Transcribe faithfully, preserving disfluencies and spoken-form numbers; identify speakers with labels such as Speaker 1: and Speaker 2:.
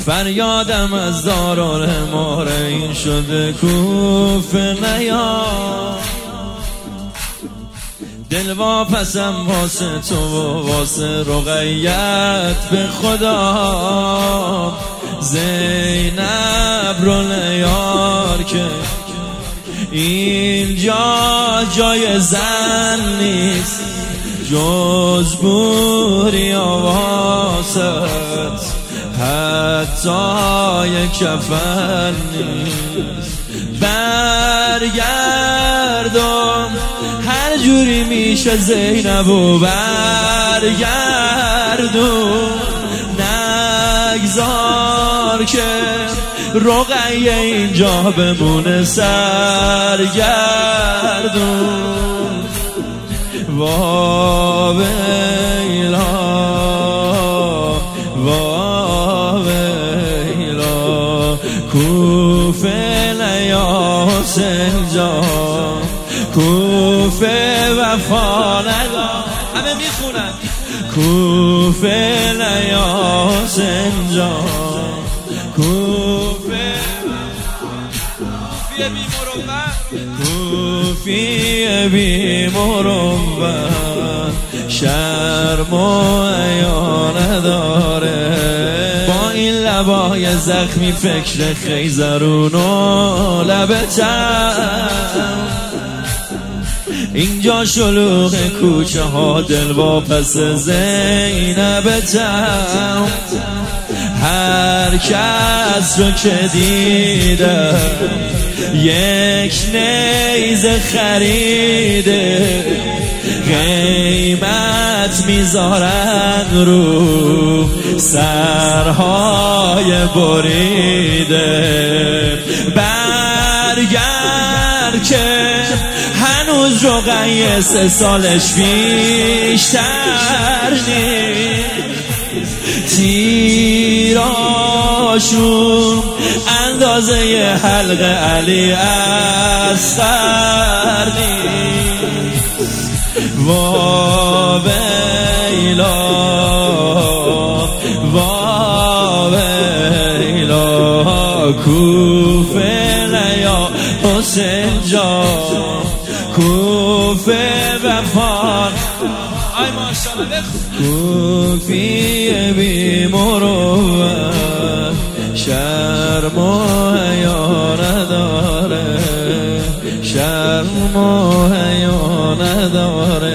Speaker 1: فریادم از دارالمار این شده کوفه نیا، دل واپسم واسه تو و واسه رقیت به خدا. زینب رو نیار که اینجا جای زن نیست، جز بوری آواست حتی یک کفن نیست. برگردم هر جوری میشه زینبو برگردم، نگذار که رقیه اینجا بمونه سرگردون. وا ویلا وا ویلا کوفه نیا حسین جان، کوفه وفا ندا. همه میخونن کوفه نیا حسین جان، کوفه کوفیه بی مروت، کوفیه بی مروت، شرم و حیا نداره. با این لبای زخمی فکر خیزرون و لبتم، اینجا شلوغ کوچه ها دل با پس زینبتم. هر کس رو که دیده یک نیزه خریده، قیمت میذارن رو سرهای بریده. برگرد که هنوز رقیه سه سالش بیشتر نیست، تیراشون اندازه حلق علی اصغر نیست. وا ویلا وا ویلا کوفه نیا حسین جان، کوفه وفا. آی ماشاءالله کوفیه بی مروت، شرم و حیا نداره، شرم و حیا نداره.